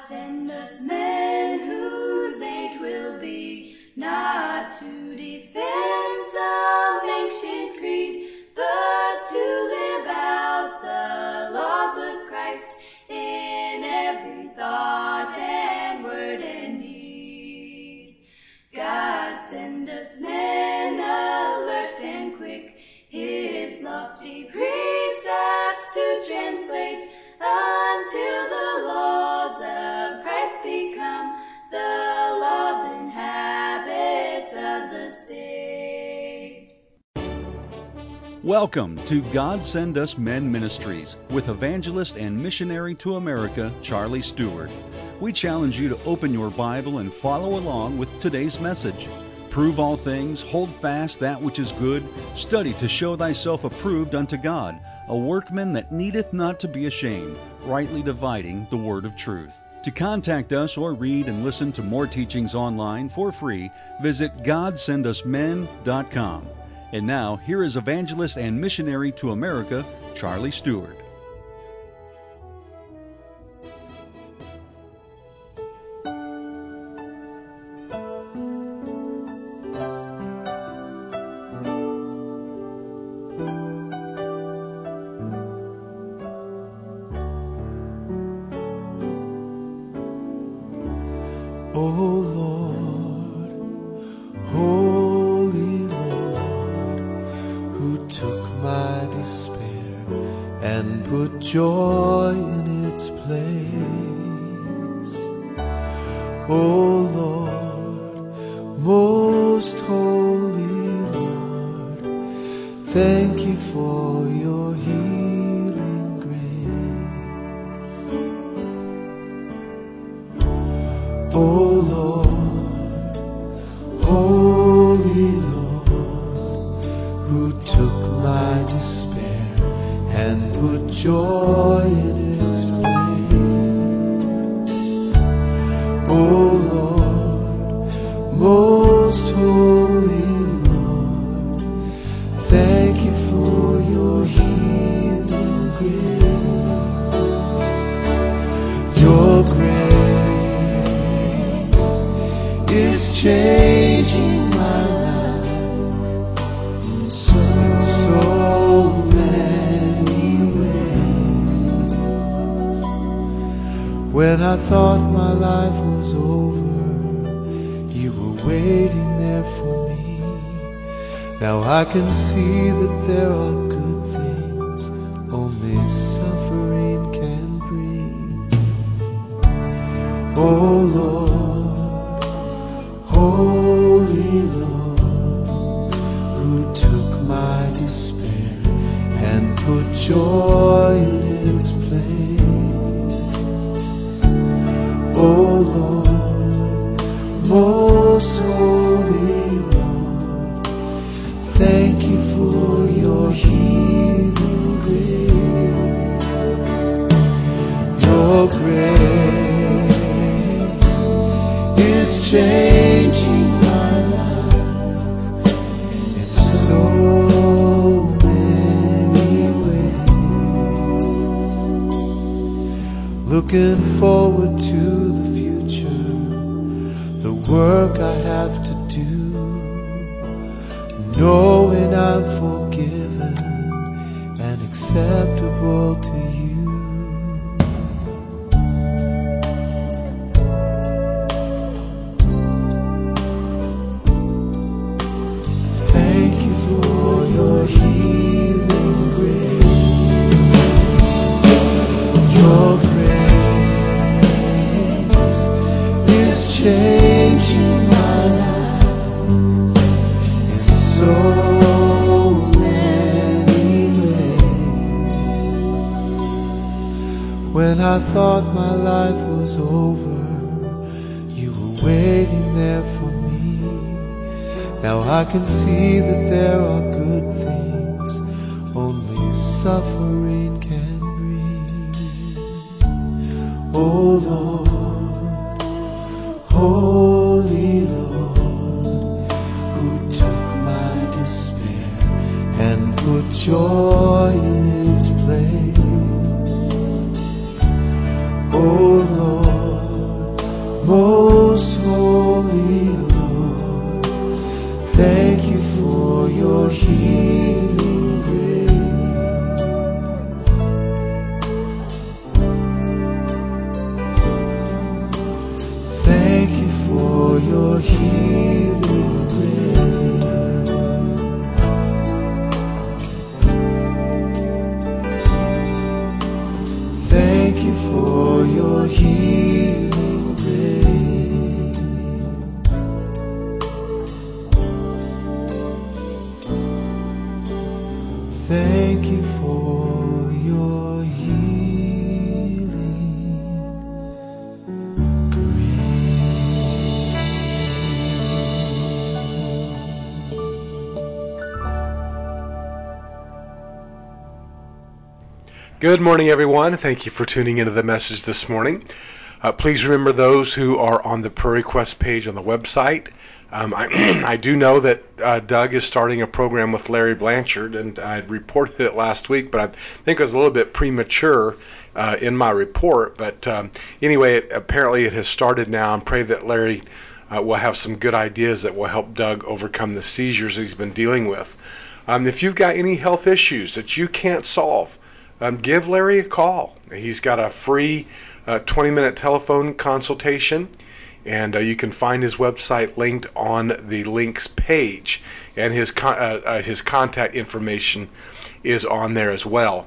send us men whose age will be not to defend some ancient creed, but to live out the laws of Christ in every thought and word and deed. God send us men alert and quick, his lofty precepts to translate, until the laws of Christ become the laws and habits of the state. Welcome to God Send Us Men Ministries with evangelist and missionary to America, Charlie Stewart. We challenge you to open your Bible and follow along with today's message. Prove all things, hold fast that which is good, study to show thyself approved unto God, a workman that needeth not to be ashamed, rightly dividing the word of truth. To contact us or read and listen to more teachings online for free, visit GodSendUsMen.com. And now, here is evangelist and missionary to America, Charlie Stewart. Joy in its place. O Lord, most holy Lord, thank you for your healing grace. O Lord, holy Lord, who took my despair and put joy in its place. O Lord, most holy Lord, thank you for your healing grace. Your grace is changing my life in so many ways. When I thought my life was over, you were waiting there for me. Now I can see that there are good things only suffering can bring. Oh Lord, holy Lord, who took my despair and put joy in its place. O Lord, most holy Lord, thank you for your healing grace. Your grace is changing my life in so many ways. Looking forward to the future, the work I have to do, knowing I'm forgiven and acceptable to you. Thank you for your healing grace. Your grace is changing my life in so many ways. When I thought my life was over, you were waiting there for me. Now I can see that there are good things only suffering can bring. Oh Lord, holy Lord, who took my despair and put joy in its place. Oh Lord, Good morning, everyone. Thank you for tuning into the message this morning. Please remember those who are on the prayer request page on the website. I do know that Doug is starting a program with Larry Blanchard, and I reported it last week, but I think it was a little bit premature in my report. But anyway, apparently it has started now, and pray that Larry will have some good ideas that will help Doug overcome the seizures that he's been dealing with. If you've got any health issues that you can't solve, give Larry a call. He's got a free 20-minute telephone consultation, and you can find his website linked on the links page, and his contact information is on there as well.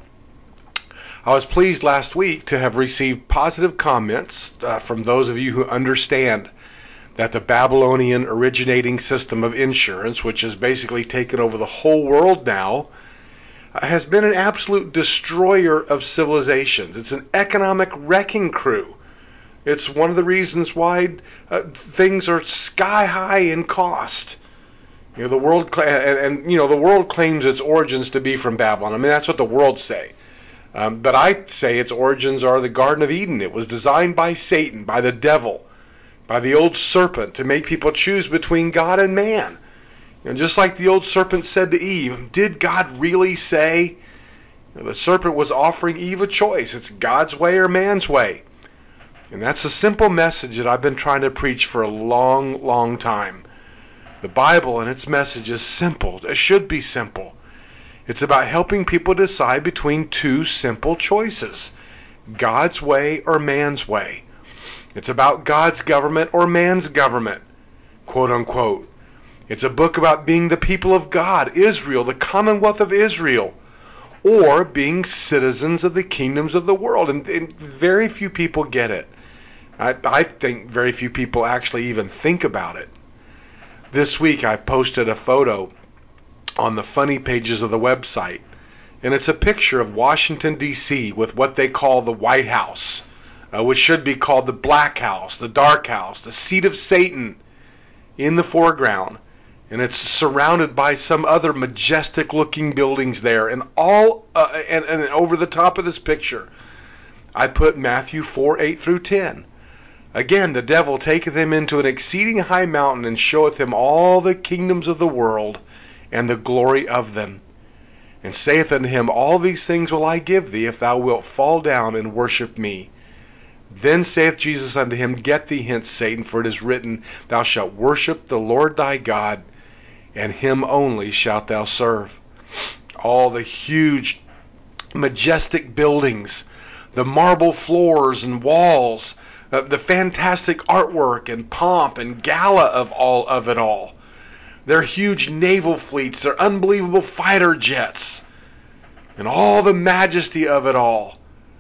I was pleased last week to have received positive comments from those of you who understand that the Babylonian originating system of insurance, which has basically taken over the whole world now, has been an absolute destroyer of civilizations. It's an economic wrecking crew. It's one of the reasons why things are sky high in cost. The world the world claims its origins to be from Babylon. I mean, that's what the world say. But I say its origins are the Garden of Eden. It was designed by Satan, by the devil, by the old serpent, to make people choose between God and man. And just like the old serpent said to Eve, did God really say? The serpent was offering Eve a choice. It's God's way or man's way. And that's a simple message that I've been trying to preach for a long, long time. The Bible and its message is simple. It should be simple. It's about helping people decide between two simple choices: God's way or man's way. It's about God's government or man's government, quote unquote. It's a book about being the people of God, Israel, the Commonwealth of Israel, or being citizens of the kingdoms of the world. And very few people get it. I think very few people actually even think about it. This week I posted a photo on the funny pages of the website, and it's a picture of Washington, D.C. with what they call the White House, which should be called the Black House, the Dark House, the seat of Satan in the foreground. And it's surrounded by some other majestic-looking buildings there. And and over the top of this picture, I put Matthew 4:8-10. Again, the devil taketh him into an exceeding high mountain, and showeth him all the kingdoms of the world, and the glory of them. And saith unto him, All these things will I give thee, if thou wilt fall down and worship me. Then saith Jesus unto him, Get thee hence, Satan, for it is written, Thou shalt worship the Lord thy God, and him only shalt thou serve. All the huge, majestic buildings, the marble floors and walls, the fantastic artwork and pomp and gala of it all. Their huge naval fleets, their unbelievable fighter jets, and all the majesty of it all.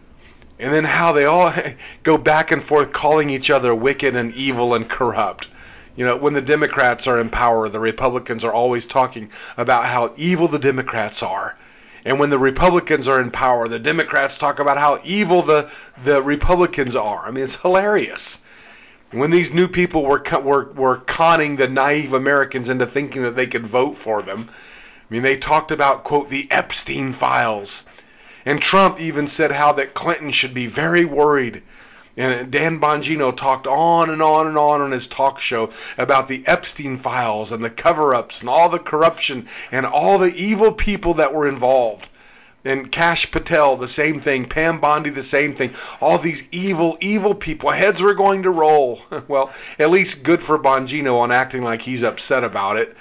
And then how they all go back and forth calling each other wicked and evil and corrupt. When the Democrats are in power, the Republicans are always talking about how evil the Democrats are. And when the Republicans are in power, the Democrats talk about how evil the Republicans are. I mean, it's hilarious. When these new people were conning the naive Americans into thinking that they could vote for them, I mean, they talked about, quote, the Epstein files. And Trump even said how that Clinton should be very worried. And Dan Bongino talked on and on and on his talk show about the Epstein files and the cover-ups and all the corruption and all the evil people that were involved. And Kash Patel, the same thing. Pam Bondi, the same thing. All these evil, evil people. Heads were going to roll. Well, at least good for Bongino on acting like he's upset about it.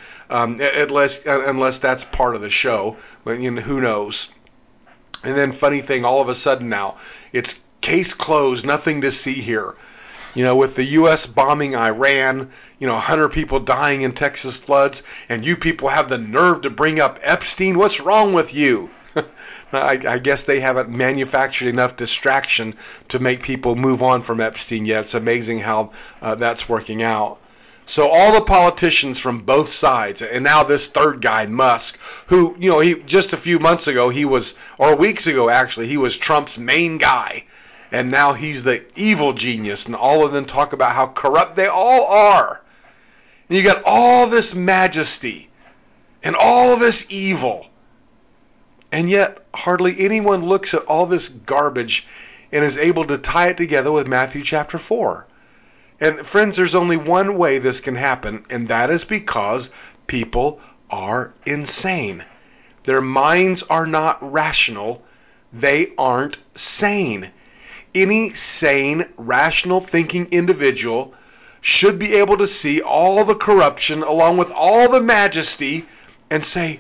Unless that's part of the show. But who knows? And then funny thing, all of a sudden now, it's case closed, nothing to see here. With the U.S. bombing Iran, 100 people dying in Texas floods, and you people have the nerve to bring up Epstein? What's wrong with you? I guess they haven't manufactured enough distraction to make people move on from Epstein yet. It's amazing how that's working out. So all the politicians from both sides, and now this third guy, Musk, who, he just a few months ago, or weeks ago actually, he was Trump's main guy. And now he's the evil genius, and all of them talk about how corrupt they all are. And you got all this majesty and all this evil. And yet, hardly anyone looks at all this garbage and is able to tie it together with Matthew chapter 4. And friends, there's only one way this can happen, and that is because people are insane. Their minds are not rational. They aren't sane. Any sane, rational thinking individual should be able to see all the corruption along with all the majesty and say,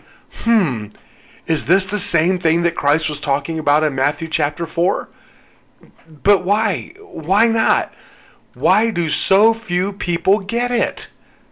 is this the same thing that Christ was talking about in Matthew chapter 4? But why? Why not? Why do so few people get it?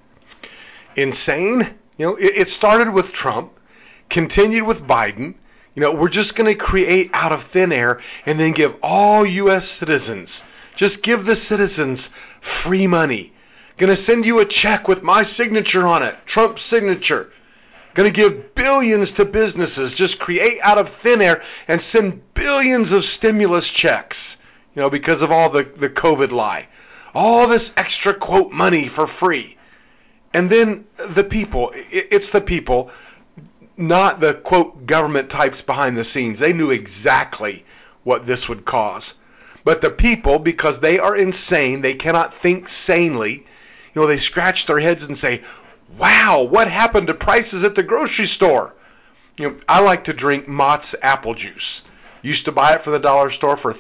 Insane? It started with Trump, continued with Biden. We're just going to create out of thin air and then give all U.S. citizens, just give the citizens free money. Going to send you a check with my signature on it, Trump's signature. Going to give billions to businesses, just create out of thin air and send billions of stimulus checks, because of all the COVID lie. All this extra, quote, money for free. And then the people, it's the people, not the, quote, government types behind the scenes. They knew exactly what this would cause. But the people, because they are insane, they cannot think sanely, they scratch their heads and say, wow, what happened to prices at the grocery store? I like to drink Mott's apple juice. Used to buy it from the dollar store for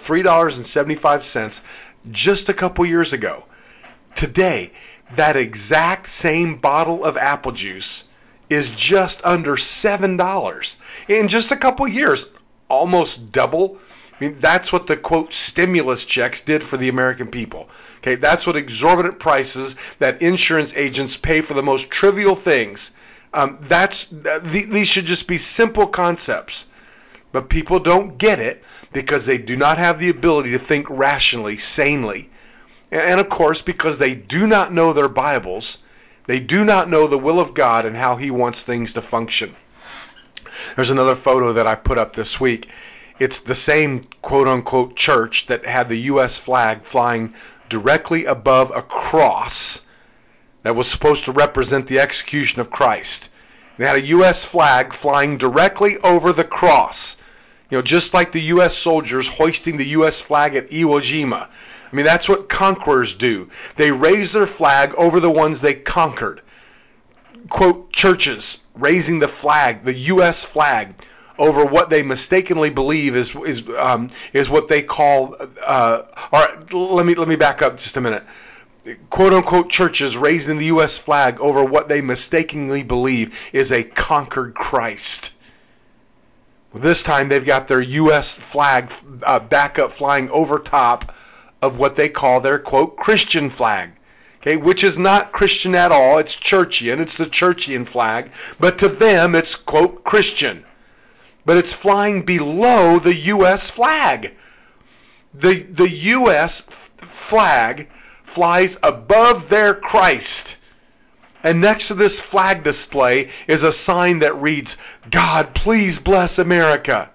$3.75 just a couple years ago. Today, that exact same bottle of apple juice is just under $7. In just a couple years, almost double. That's what the, quote, stimulus checks did for the American people. Okay, that's what exorbitant prices that insurance agents pay for the most trivial things. These should just be simple concepts. But people don't get it because they do not have the ability to think rationally, sanely. And of course, because they do not know their Bibles, they do not know the will of God and how He wants things to function. There's another photo that I put up this week. It's the same quote-unquote church that had the U.S. flag flying directly above a cross that was supposed to represent the execution of Christ. They had a U.S. flag flying directly over the cross. Just like the U.S. soldiers hoisting the U.S. flag at Iwo Jima. That's what conquerors do. They raise their flag over the ones they conquered. Quote, churches raising the flag, the U.S. flag, over what they mistakenly believe is what they call. All right, let me back up just a minute. Quote unquote churches raising the U.S. flag over what they mistakenly believe is a conquered Christ. Well, this time they've got their U.S. flag back up flying over top of what they call their, quote, Christian flag, okay, which is not Christian at all. It's churchian. It's the churchian flag. But to them, it's, quote, Christian. But it's flying below the U.S. flag. The U.S. flag flies above their Christ. And next to this flag display is a sign that reads, God, please bless America.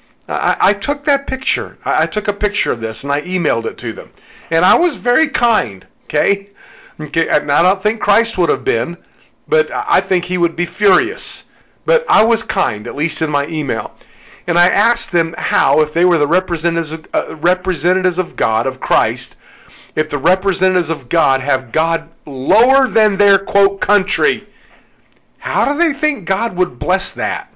I took that picture. I took a picture of this and I emailed it to them. And I was very kind, okay? And I don't think Christ would have been, but I think he would be furious. But I was kind, at least in my email. And I asked them how, if they were the representatives of God, of Christ, if the representatives of God have God lower than their, quote, country, how do they think God would bless that?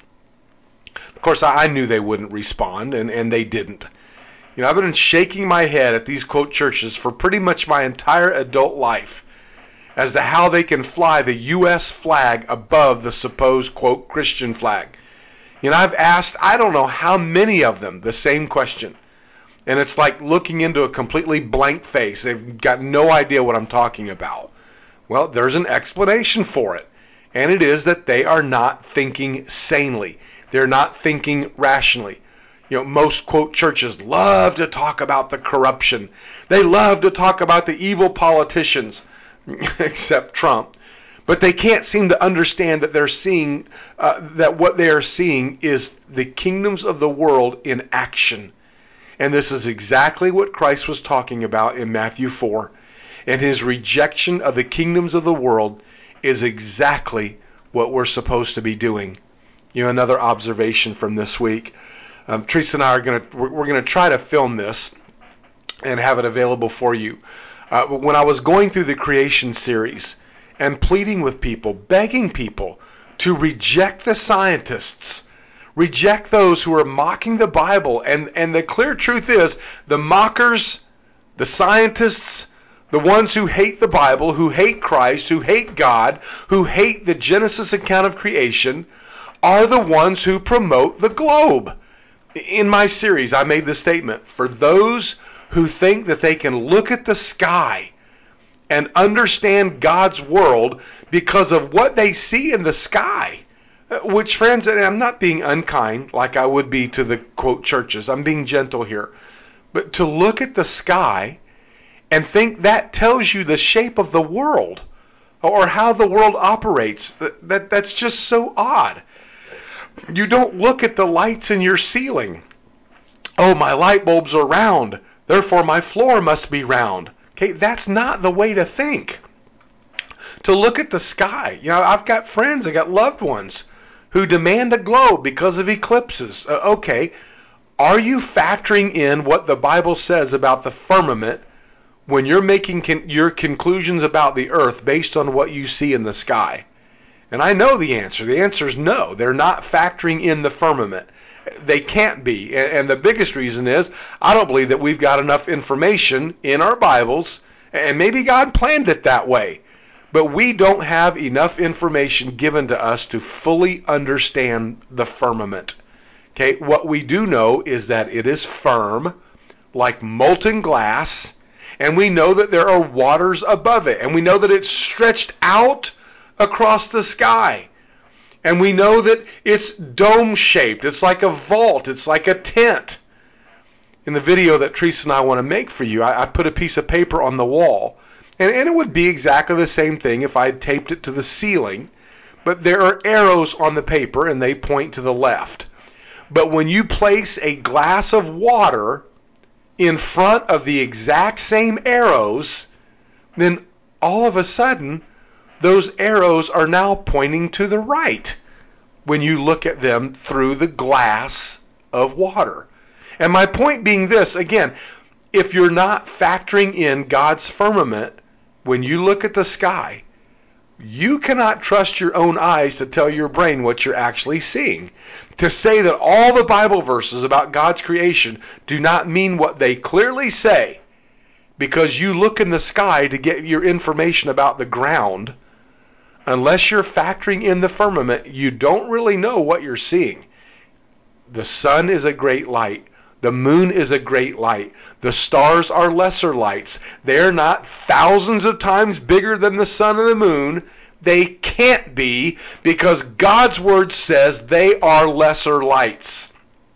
Of course, I knew they wouldn't respond, and they didn't. I've been shaking my head at these, quote, churches for pretty much my entire adult life as to how they can fly the U.S. flag above the supposed, quote, Christian flag. I've asked, I don't know how many of them, the same question. And it's like looking into a completely blank face. They've got no idea what I'm talking about. Well, there's an explanation for it. And it is that they are not thinking sanely. They're not thinking rationally. Most, quote, churches love to talk about the corruption. They love to talk about the evil politicians, except Trump. But they can't seem to understand that they're seeing, that what they are seeing is the kingdoms of the world in action. And this is exactly what Christ was talking about in Matthew 4. And his rejection of the kingdoms of the world is exactly what we're supposed to be doing. Another observation from this week. Teresa and I we're going to try to film this and have it available for you. When I was going through the creation series and pleading with people, begging people to reject the scientists, reject those who are mocking the Bible, and the clear truth is the mockers, the scientists, the ones who hate the Bible, who hate Christ, who hate God, who hate the Genesis account of creation, are the ones who promote the globe. In my series, I made the statement, for those who think that they can look at the sky and understand God's world because of what they see in the sky, which, friends, and I'm not being unkind like I would be to the, quote, churches. I'm being gentle here. But to look at the sky and think that tells you the shape of the world or how the world operates, that's just so odd. You don't look at the lights in your ceiling. Oh, my light bulbs are round, therefore my floor must be round. Okay, that's not the way to think. To look at the sky. I've got friends, I've got loved ones who demand a globe because of eclipses. Okay, are you factoring in what the Bible says about the firmament when you're making your conclusions about the earth based on what you see in the sky? And I know the answer. The answer is no. They're not factoring in the firmament. They can't be. And the biggest reason is I don't believe that we've got enough information in our Bibles, and maybe God planned it that way. But we don't have enough information given to us to fully understand the firmament. Okay, what we do know is that it is firm, like molten glass, and we know that there are waters above it, and we know that it's stretched out across the sky. And we know that it's dome-shaped. It's like a vault. It's like a tent. In the video that Teresa and I want to make for you, I put a piece of paper on the wall. And it would be exactly the same thing if I had taped it to the ceiling. But there are arrows on the paper, and they point to the left. But when you place a glass of water in front of the exact same arrows, then all of a sudden, those arrows are now pointing to the right when you look at them through the glass of water. And my point being this, again, if you're not factoring in God's firmament when you look at the sky, you cannot trust your own eyes to tell your brain what you're actually seeing. To say that all the Bible verses about God's creation do not mean what they clearly say because you look in the sky to get your information about the ground, unless you're factoring in the firmament, you don't really know what you're seeing. The sun is a great light. The moon is a great light. The stars are lesser lights. They're not thousands of times bigger than the sun and the moon. They can't be because God's word says they are lesser lights.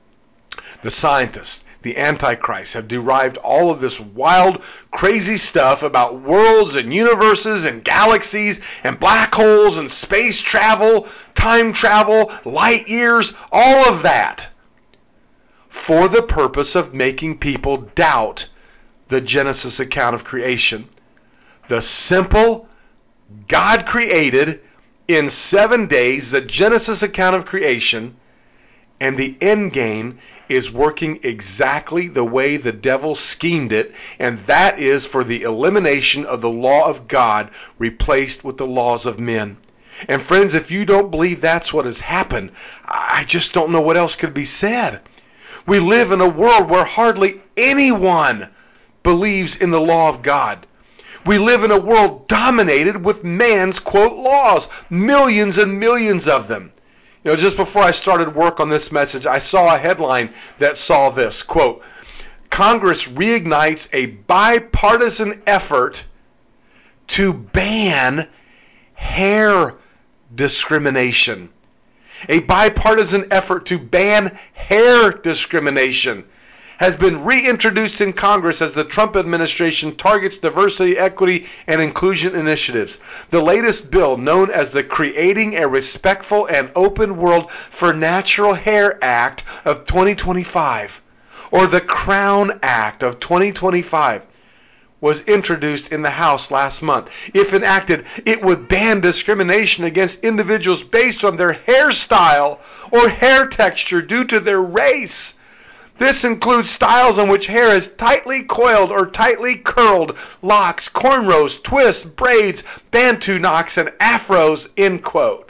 The scientists, the Antichrist, have derived all of this wild, crazy stuff about worlds and universes and galaxies and black holes and space travel, time travel, light years, all of that, for the purpose of making people doubt the Genesis account of creation. The simple, God created in 7 days the Genesis account of creation, and the end game is working exactly the way the devil schemed it, and that is for the elimination of the law of God replaced with the laws of men. And friends, if you don't believe that's what has happened, I just don't know what else could be said. We live in a world where hardly anyone believes in the law of God. We live in a world dominated with man's, quote, laws, millions and millions of them. Just before I started work on this message, I saw a headline that saw this, quote, Congress reignites a bipartisan effort to ban hair discrimination. A bipartisan effort to ban hair discrimination has been reintroduced in Congress as the Trump administration targets diversity, equity, and inclusion initiatives. The latest bill, known as the Creating a Respectful and Open World for Natural Hair Act of 2025, or the Crown Act of 2025, was introduced in the House last month. If enacted, it would ban discrimination against individuals based on their hairstyle or hair texture due to their race. This includes styles in which hair is tightly coiled or tightly curled, locks, cornrows, twists, braids, bantu knots, and afros, end quote.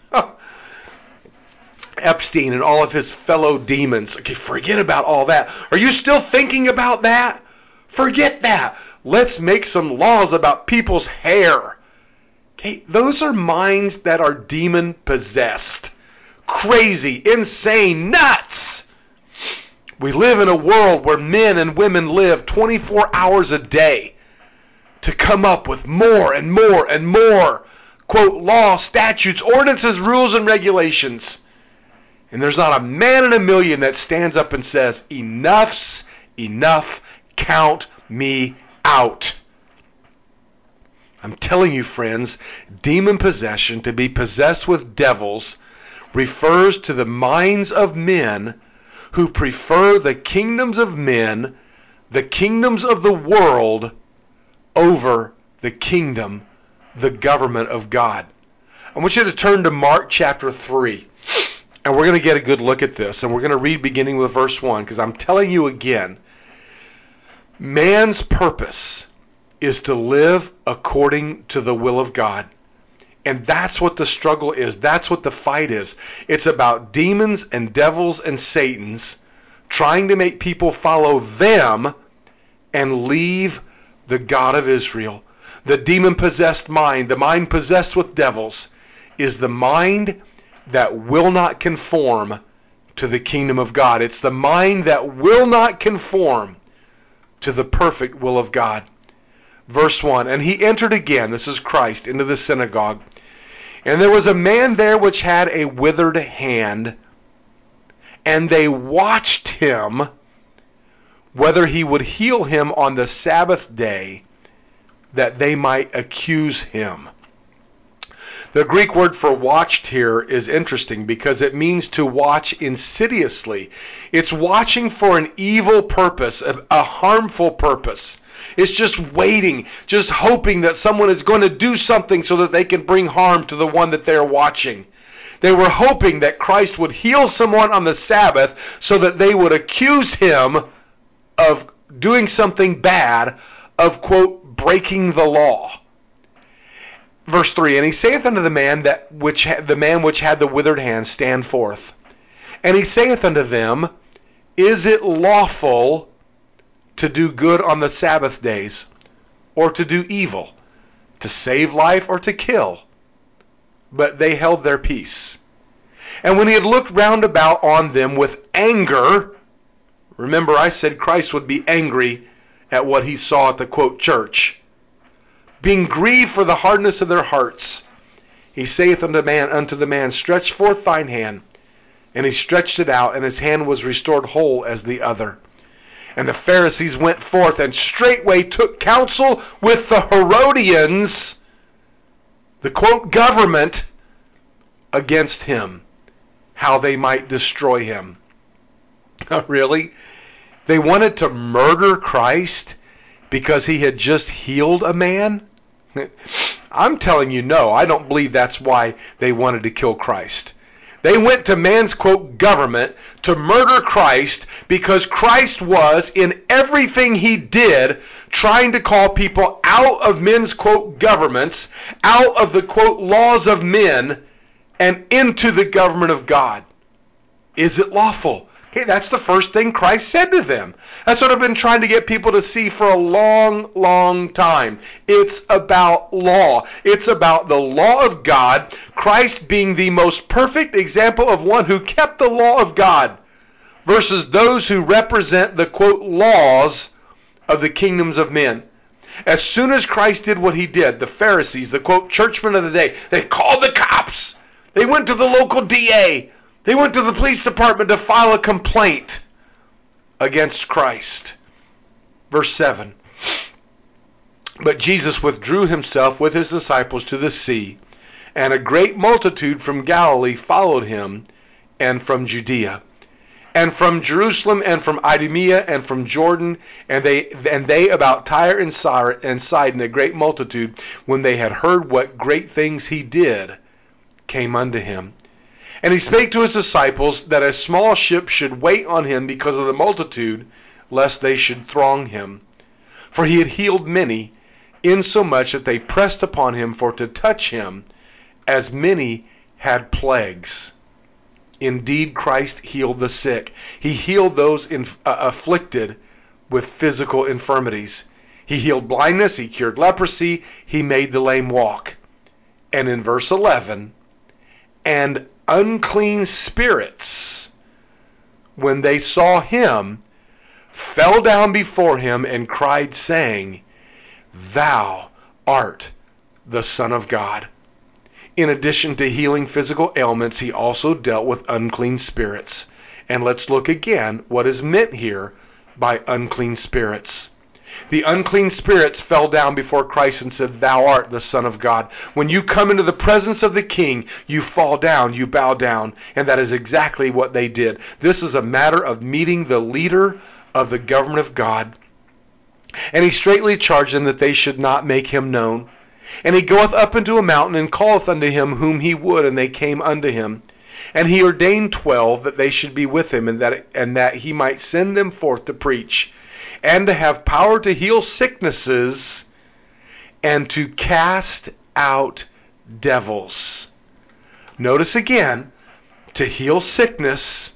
Epstein and all of his fellow demons. Okay, forget about all that. Are you still thinking about that? Forget that. Let's make some laws about people's hair. Okay, those are minds that are demon possessed. Crazy, insane, nuts. We live in a world where men and women live 24 hours a day to come up with more and more and more, quote, laws, statutes, ordinances, rules, and regulations. And there's not a man in a million that stands up and says, enough's enough, count me out. I'm telling you, friends, demon possession, to be possessed with devils, refers to the minds of men who prefer the kingdoms of men, the kingdoms of the world, over the kingdom, the government of God. I want you to turn to Mark chapter 3, and we're going to get a good look at this, and we're going to read beginning with verse 1, because I'm telling you again, man's purpose is to live according to the will of God. And that's what the struggle is. That's what the fight is. It's about demons and devils and Satans trying to make people follow them and leave the God of Israel. The demon-possessed mind, the mind possessed with devils, is the mind that will not conform to the kingdom of God. It's the mind that will not conform to the perfect will of God. Verse 1, and he entered again, this is Christ, into the synagogue. And there was a man there which had a withered hand, and they watched him whether he would heal him on the Sabbath day, that they might accuse him. The Greek word for watched here is interesting because it means to watch insidiously. It's watching for an evil purpose, a harmful purpose. It's just waiting, just hoping that someone is going to do something so that they can bring harm to the one that they're watching. They were hoping that Christ would heal someone on the Sabbath so that they would accuse him of doing something bad, of, quote, breaking the law. Verse 3, and he saith unto the man which had the withered hand, stand forth. And he saith unto them, is it lawful to do good on the Sabbath days, or to do evil, to save life or to kill? But they held their peace. And when he had looked round about on them with anger, remember I said Christ would be angry at what he saw at the, quote, church, being grieved for the hardness of their hearts, he saith unto the man, stretch forth thine hand. And he stretched it out, and his hand was restored whole as the other. And the Pharisees went forth and straightway took counsel with the Herodians, the, quote, government, against him, how they might destroy him. Really? They wanted to murder Christ because he had just healed a man? I'm telling you, no, I don't believe that's why they wanted to kill Christ. They went to man's, quote, government to murder Christ because Christ was, in everything he did, trying to call people out of men's, quote, governments, out of the, quote, laws of men, and into the government of God. Is it lawful? Okay, that's the first thing Christ said to them. That's what I've been trying to get people to see for a long, long time. It's about law. It's about the law of God, Christ being the most perfect example of one who kept the law of God, versus those who represent the, quote, laws of the kingdoms of men. As soon as Christ did what he did, the Pharisees, the, quote, churchmen of the day, they called the cops. They went to the local DA. They went to the police department to file a complaint against Christ. Verse 7. But Jesus withdrew himself with his disciples to the sea, and a great multitude from Galilee followed him, and from Judea. and from Jerusalem, and from Idumea, and from Jordan, and they about Tyre and Sidon, a great multitude, when they had heard what great things he did, came unto him. And he spake to his disciples that a small ship should wait on him because of the multitude, lest they should throng him. For he had healed many, insomuch that they pressed upon him for to touch him, as many had plagues. Indeed, Christ healed the sick. He healed those afflicted with physical infirmities. He healed blindness. He cured leprosy. He made the lame walk. And in verse 11, and unclean spirits, when they saw him, fell down before him and cried, saying, Thou art the Son of God. In addition to healing physical ailments, he also dealt with unclean spirits. And let's look again what is meant here by unclean spirits. The unclean spirits fell down before Christ and said, Thou art the Son of God. When you come into the presence of the King, you fall down, you bow down. And that is exactly what they did. This is a matter of meeting the leader of the government of God. And he straitly charged them that they should not make him known. And he goeth up into a mountain, and calleth unto him whom he would, and they came unto him. And he ordained 12 that they should be with him, and that he might send them forth to preach, and to have power to heal sicknesses, and to cast out devils. Notice again, to heal sickness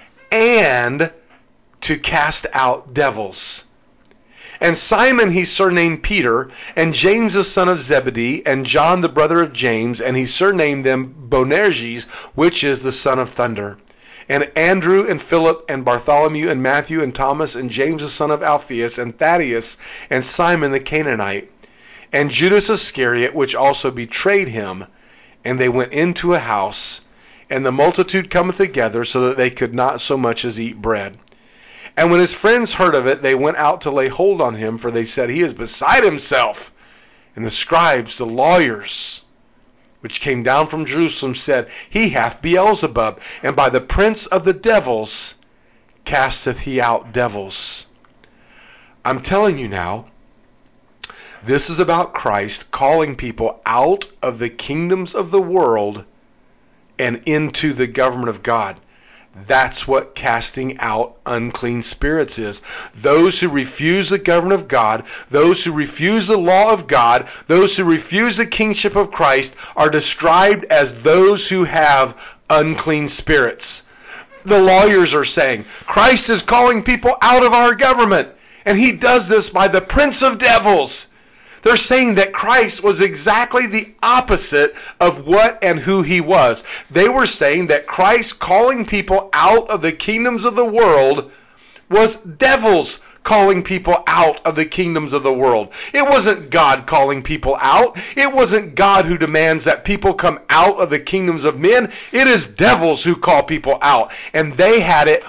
and to cast out devils. And Simon he surnamed Peter, and James the son of Zebedee, and John the brother of James, and he surnamed them Boanerges, which is the son of thunder. And Andrew, and Philip, and Bartholomew, and Matthew, and Thomas, and James the son of Alphaeus, and Thaddeus, and Simon the Canaanite, and Judas Iscariot, which also betrayed him. And they went into a house, and the multitude cometh together, so that they could not so much as eat bread. And when his friends heard of it, they went out to lay hold on him, for they said, He is beside himself. And the scribes, the lawyers, which came down from Jerusalem, said, He hath Beelzebub, and by the prince of the devils casteth he out devils. I'm telling you now, this is about Christ calling people out of the kingdoms of the world and into the government of God. That's what casting out unclean spirits is. Those who refuse the government of God, those who refuse the law of God, those who refuse the kingship of Christ are described as those who have unclean spirits. The lawyers are saying, Christ is calling people out of our government, and he does this by the prince of devils. They're saying that Christ was exactly the opposite of what and who he was. They were saying that Christ calling people out of the kingdoms of the world was devils calling people out of the kingdoms of the world. It wasn't God calling people out. It wasn't God who demands that people come out of the kingdoms of men. It is devils who call people out. And they had it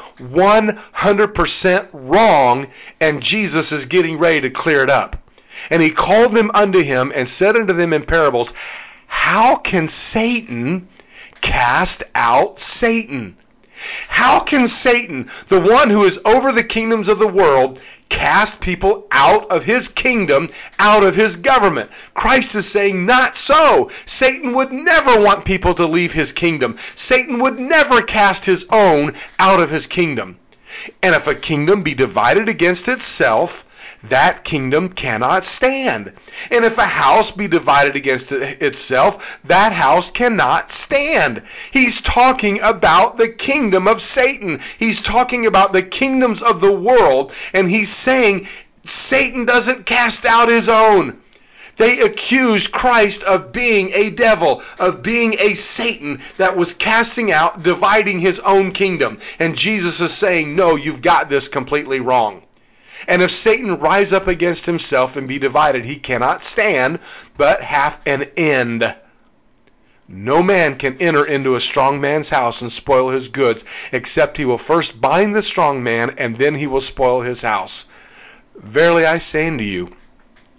100% wrong, and Jesus is getting ready to clear it up. And he called them unto him and said unto them in parables, How can Satan cast out Satan? How can Satan, the one who is over the kingdoms of the world, cast people out of his kingdom, out of his government? Christ is saying, not so. Satan would never want people to leave his kingdom. Satan would never cast his own out of his kingdom. And if a kingdom be divided against itself, that kingdom cannot stand. And if a house be divided against itself, that house cannot stand. He's talking about the kingdom of Satan. He's talking about the kingdoms of the world, and he's saying Satan doesn't cast out his own. They accused Christ of being a devil, of being a Satan that was casting out, dividing his own kingdom. And Jesus is saying, no, you've got this completely wrong. And if Satan rise up against himself and be divided, he cannot stand, but hath an end. No man can enter into a strong man's house and spoil his goods, except he will first bind the strong man, and then he will spoil his house. Verily I say unto you,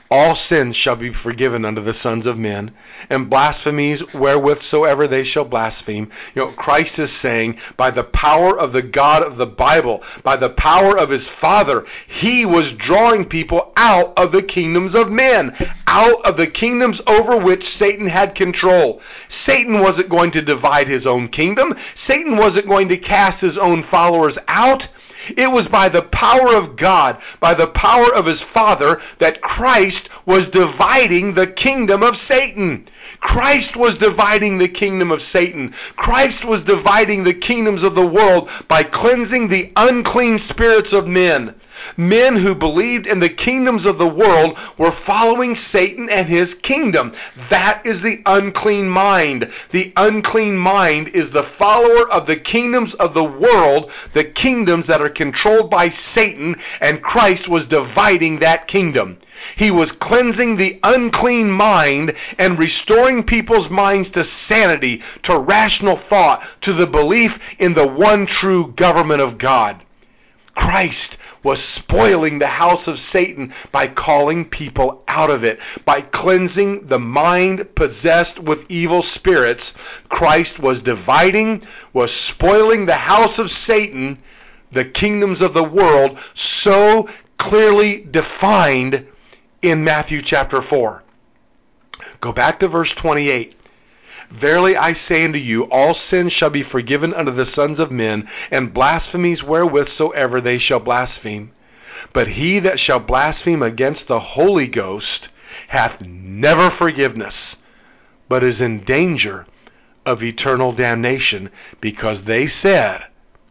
all sins shall be forgiven unto the sons of men, and blasphemies wherewith soever they shall blaspheme. Christ is saying, by the power of the God of the Bible, by the power of his Father, he was drawing people out of the kingdoms of men, out of the kingdoms over which Satan had control. Satan wasn't going to divide his own kingdom. Satan wasn't going to cast his own followers out. It was by the power of God, by the power of his Father, that Christ was dividing the kingdom of Satan. Christ was dividing the kingdom of Satan. Christ was dividing the kingdoms of the world by cleansing the unclean spirits of men. Men who believed in the kingdoms of the world were following Satan and his kingdom. That is the unclean mind. The unclean mind is the follower of the kingdoms of the world, the kingdoms that are controlled by Satan, and Christ was dividing that kingdom. He was cleansing the unclean mind and restoring people's minds to sanity, to rational thought, to the belief in the one true government of God. Christ was spoiling the house of Satan by calling people out of it, by cleansing the mind possessed with evil spirits. Christ was dividing, was spoiling the house of Satan, the kingdoms of the world, so clearly defined in Matthew chapter 4. Go back to verse 28. Verily I say unto you, all sins shall be forgiven unto the sons of men, and blasphemies wherewith soever they shall blaspheme. But he that shall blaspheme against the Holy Ghost hath never forgiveness, but is in danger of eternal damnation, because they said,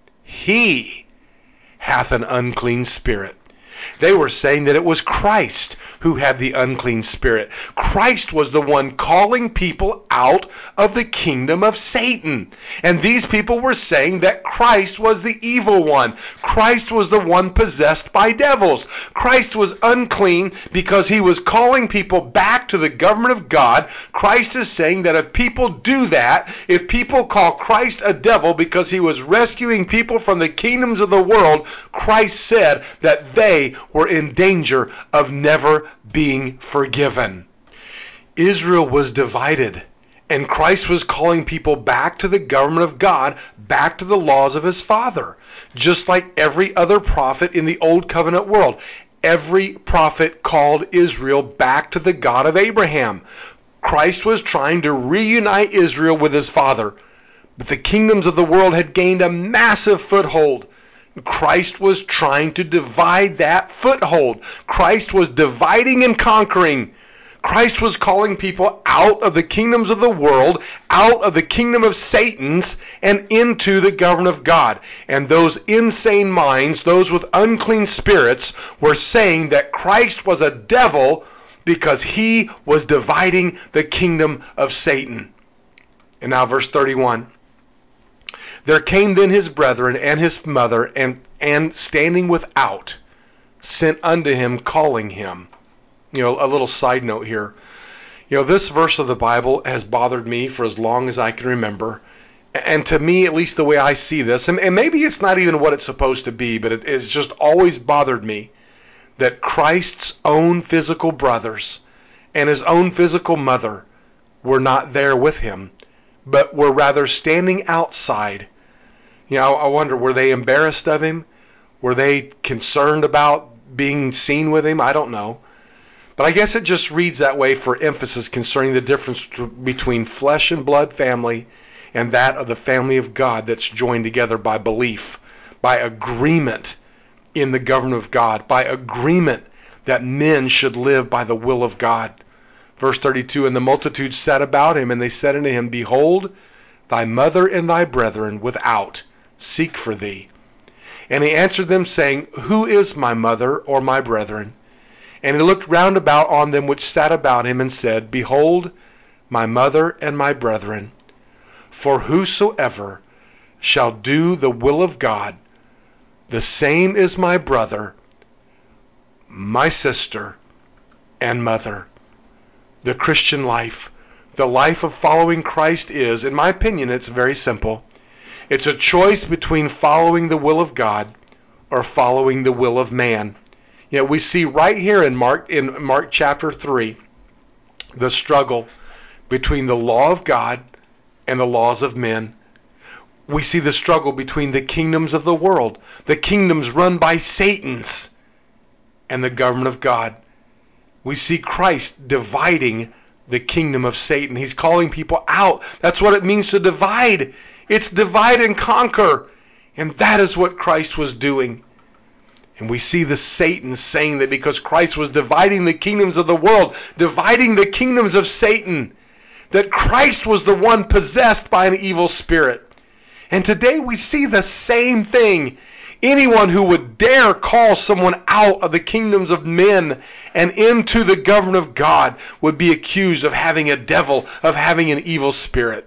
he hath an unclean spirit. They were saying that it was Christ who had the unclean spirit. Christ was the one calling people out of the kingdom of Satan. And these people were saying that Christ was the evil one. Christ was the one possessed by devils. Christ was unclean because he was calling people back to the government of God. Christ is saying that if people do that, if people call Christ a devil because he was rescuing people from the kingdoms of the world, Christ said that they were in danger of never being forgiven. Israel was divided, and Christ was calling people back to the government of God, back to the laws of his Father, just like every other prophet in the Old Covenant world. Every prophet called Israel back to the God of Abraham. Christ was trying to reunite Israel with his Father, but the kingdoms of the world had gained a massive foothold. Christ was trying to divide that foothold. Christ was dividing and conquering. Christ was calling people out of the kingdoms of the world, out of the kingdom of Satan's, and into the government of God. And those insane minds, those with unclean spirits, were saying that Christ was a devil because he was dividing the kingdom of Satan. And now verse 31. There came then his brethren and his mother, and standing without, sent unto him, calling him. A little side note here. This verse of the Bible has bothered me for as long as I can remember. And to me, at least the way I see this, and maybe it's not even what it's supposed to be, but it's just always bothered me that Christ's own physical brothers and his own physical mother were not there with him, but were rather standing outside. I wonder, were they embarrassed of him? Were they concerned about being seen with him? I don't know. But I guess it just reads that way for emphasis concerning the difference between flesh and blood family and that of the family of God that's joined together by belief, by agreement in the government of God, by agreement that men should live by the will of God. Verse 32, and the multitude sat about him, and they said unto him, Behold, thy mother and thy brethren without seek for thee. And he answered them, saying, Who is my mother or my brethren? And he looked round about on them which sat about him, and said, Behold, my mother and my brethren. For whosoever shall do the will of God, the same is my brother, my sister, and mother. The Christian life, the life of following Christ is, in my opinion, it's very simple. It's a choice between following the will of God or following the will of man. Yet we see right here in Mark chapter 3, the struggle between the law of God and the laws of men. We see the struggle between the kingdoms of the world, the kingdoms run by Satan's, and the government of God. We see Christ dividing the kingdom of Satan. He's calling people out. That's what it means to divide. It's divide and conquer. And that is what Christ was doing. And we see the Satan saying that because Christ was dividing the kingdoms of the world, dividing the kingdoms of Satan, that Christ was the one possessed by an evil spirit. And today we see the same thing. Anyone who would dare call someone out of the kingdoms of men and into the government of God would be accused of having a devil, of having an evil spirit.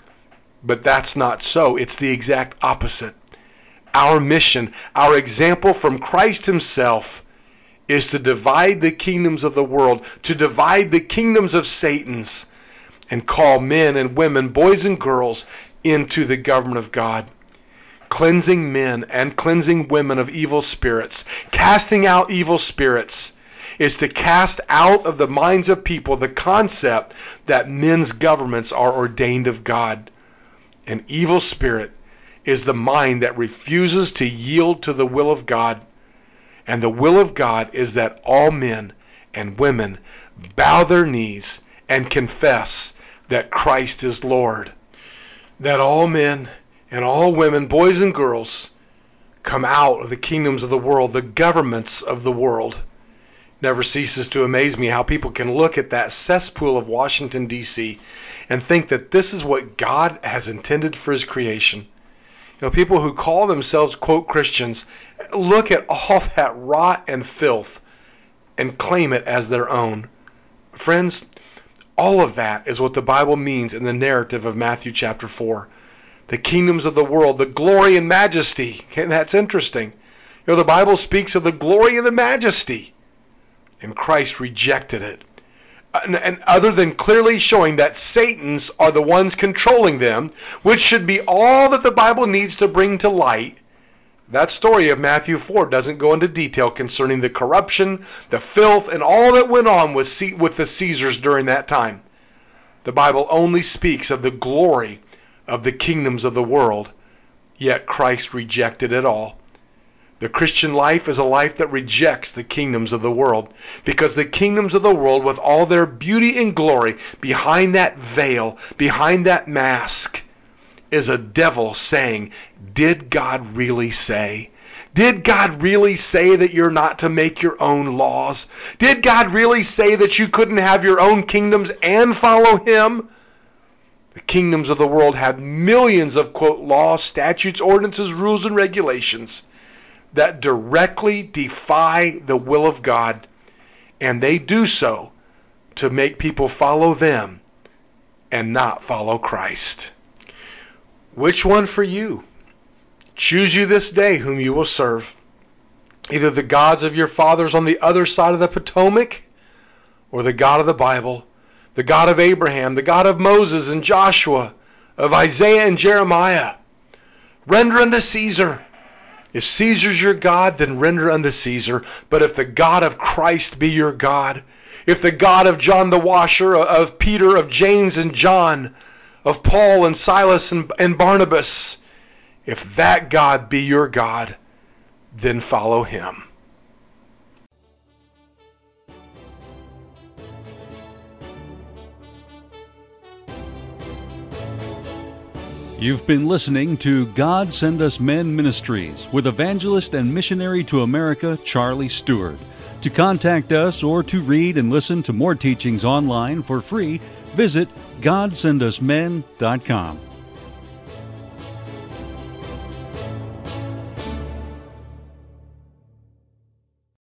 But that's not so. It's the exact opposite. Our mission, our example from Christ himself, is to divide the kingdoms of the world, to divide the kingdoms of Satan's, and call men and women, boys and girls, into the government of God. Cleansing men and cleansing women of evil spirits, casting out evil spirits, is to cast out of the minds of people the concept that men's governments are ordained of God. An evil spirit is the mind that refuses to yield to the will of God. And the will of God is that all men and women bow their knees and confess that Christ is Lord. That all men and all women, boys and girls, come out of the kingdoms of the world, the governments of the world. Never ceases to amaze me how people can look at that cesspool of Washington, D.C. and think that this is what God has intended for his creation. You know, people who call themselves, quote, Christians, look at all that rot and filth and claim it as their own. Friends, all of that is what the Bible means in the narrative of Matthew chapter 4. The kingdoms of the world, the glory and majesty. Okay, that's interesting. You know, the Bible speaks of the glory and the majesty, and Christ rejected it. And other than clearly showing that Satan's are the ones controlling them, which should be all that the Bible needs to bring to light, that story of Matthew 4 doesn't go into detail concerning the corruption, the filth, and all that went on with the Caesars during that time. The Bible only speaks of the glory of the kingdoms of the world, yet Christ rejected it all. The Christian life is a life that rejects the kingdoms of the world, because the kingdoms of the world, with all their beauty and glory, behind that veil, behind that mask, is a devil saying, did God really say? Did God really say that you're not to make your own laws? Did God really say that you couldn't have your own kingdoms and follow him? The kingdoms of the world have millions of, quote, laws, statutes, ordinances, rules, and regulations that directly defy the will of God, and they do so to make people follow them and not follow Christ. Which one for you? Choose you this day whom you will serve. Either the gods of your fathers on the other side of the Potomac, or the God of the Bible, the God of Abraham, the God of Moses and Joshua, of Isaiah and Jeremiah. Render unto Caesar. If Caesar's your God, then render unto Caesar. But if the God of Christ be your God, if the God of John the Washer, of Peter, of James and John, of Paul and Silas and Barnabas, if that God be your God, then follow him. You've been listening to God Send Us Men Ministries with evangelist and missionary to America, Charlie Stewart. To contact us or to read and listen to more teachings online for free, visit GodSendUsMen.com.